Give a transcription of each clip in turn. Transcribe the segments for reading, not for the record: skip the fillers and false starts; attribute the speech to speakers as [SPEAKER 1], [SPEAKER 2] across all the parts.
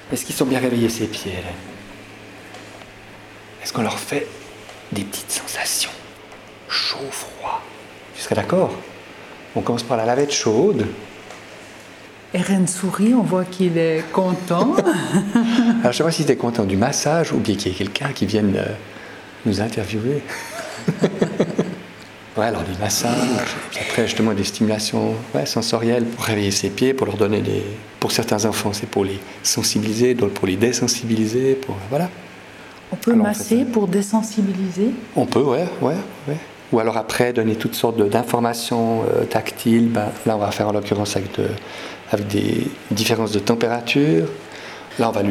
[SPEAKER 1] Est-ce qu'ils sont bien réveillés, ces pieds, Hélène? Est-ce qu'on leur fait des petites sensations? Chaud, froid. Tu serais d'accord? On commence par la lavette chaude.
[SPEAKER 2] Eren sourit, on voit qu'il est content.
[SPEAKER 1] Alors, je ne sais pas si tu es content du massage ou bien qu'il y ait quelqu'un qui vienne nous interviewer. Ouais, alors du massage, puis après justement des stimulations sensorielles pour réveiller ses pieds, pour leur donner des... Pour certains enfants, c'est pour les sensibiliser, d'autres pour les désensibiliser, voilà.
[SPEAKER 2] On peut masser pour désensibiliser?
[SPEAKER 1] On peut, ouais. Ou alors après, donner toutes sortes d'informations tactiles. Là, on va faire en l'occurrence avec des différences de température. Là, on va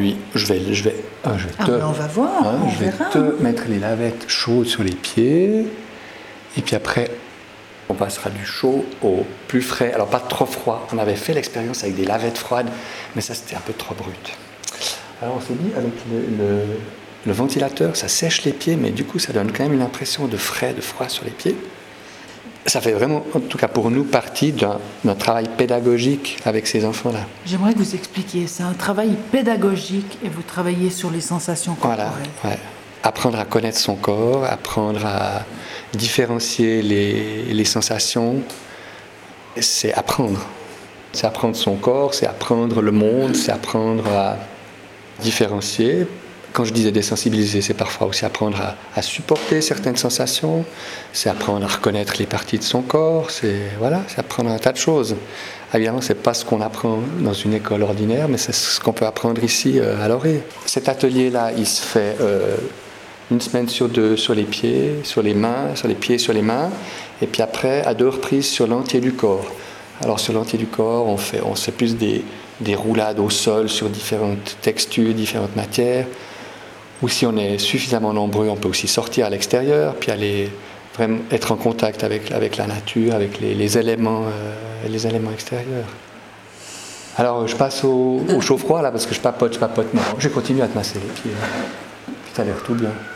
[SPEAKER 2] on va voir,
[SPEAKER 1] je vais te mettre les lavettes chaudes sur les pieds. Et puis après, on passera du chaud au plus frais. Alors, pas trop froid. On avait fait l'expérience avec des lavettes froides, mais ça, c'était un peu trop brut. Alors, on s'est dit, avec le ventilateur, ça sèche les pieds, mais du coup, ça donne quand même une impression de frais, de froid sur les pieds. Ça fait vraiment, en tout cas pour nous, partie d'un travail pédagogique avec ces enfants-là.
[SPEAKER 2] J'aimerais que vous expliquiez. C'est un travail pédagogique et vous travaillez sur les sensations corporelles.
[SPEAKER 1] Voilà, ouais. Apprendre à connaître son corps, apprendre à différencier les sensations, c'est apprendre. C'est apprendre son corps, c'est apprendre le monde, c'est apprendre à différencier. Quand je disais désensibiliser, c'est parfois aussi apprendre à supporter certaines sensations, c'est apprendre à reconnaître les parties de son corps, c'est apprendre un tas de choses. Évidemment, ce n'est pas ce qu'on apprend dans une école ordinaire, mais c'est ce qu'on peut apprendre ici à l'Orée. Cet atelier-là, il se fait une semaine sur 2 sur les pieds, sur les mains, sur les pieds, sur les mains, et puis après, à 2 reprises sur l'entier du corps. Alors sur l'entier du corps, on fait plus des roulades au sol sur différentes textures, différentes matières. Ou si on est suffisamment nombreux, on peut aussi sortir à l'extérieur, puis aller vraiment être en contact avec la nature, avec les éléments extérieurs. Alors je passe au chaud-froid là, parce que je papote. Non, je continue à te masser les pieds. Puis ça a l'air tout bien.